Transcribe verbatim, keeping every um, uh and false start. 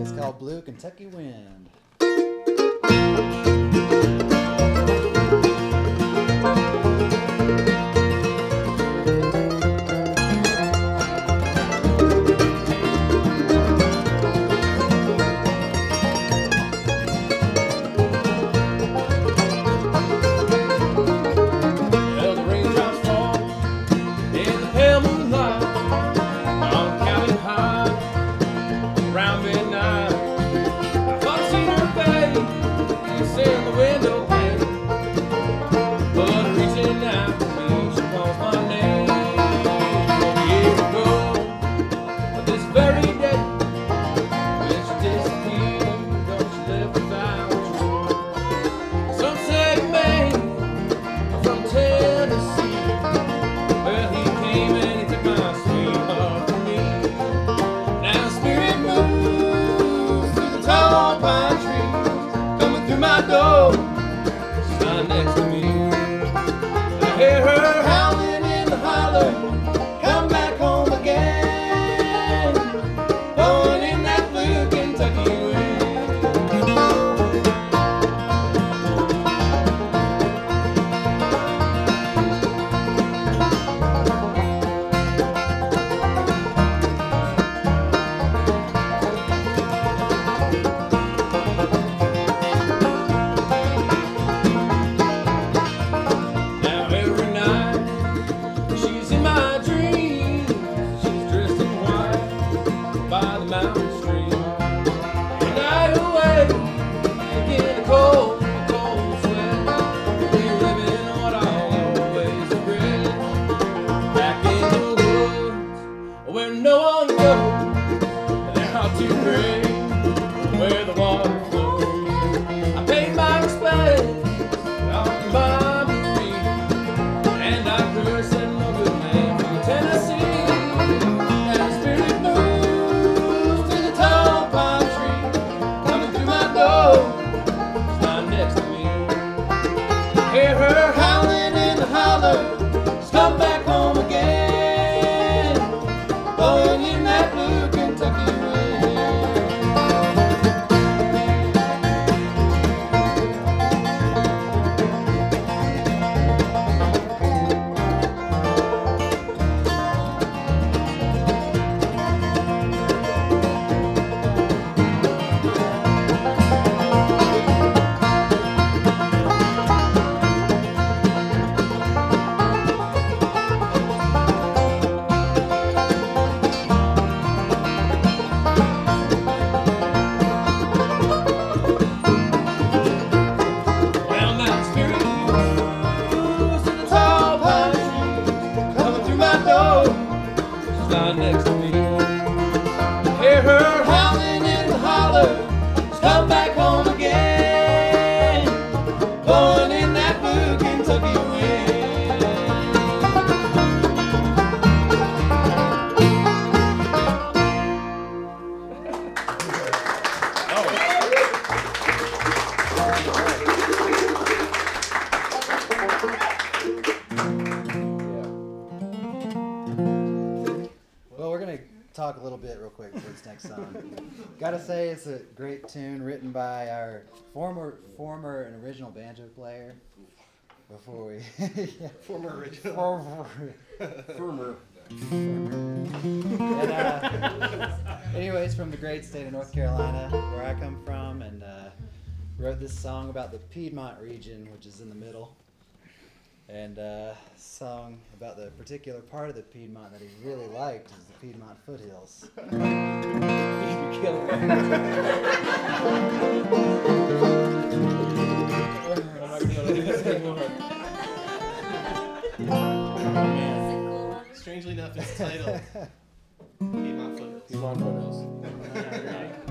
It's called Blue Kentucky Wind. Talk a little bit real quick for this next song. Gotta say, it's a great tune written by our former former and original banjo player. Before we yeah. former original former former. And, uh, anyways, from the great state of North Carolina, where I come from, and uh, wrote this song about the Piedmont region, which is in the middle. And a uh, song about the particular part of the Piedmont that he really liked is the Piedmont foothills. You kill it. Strangely enough, it's titled Piedmont Foothills. Piedmont Foothills.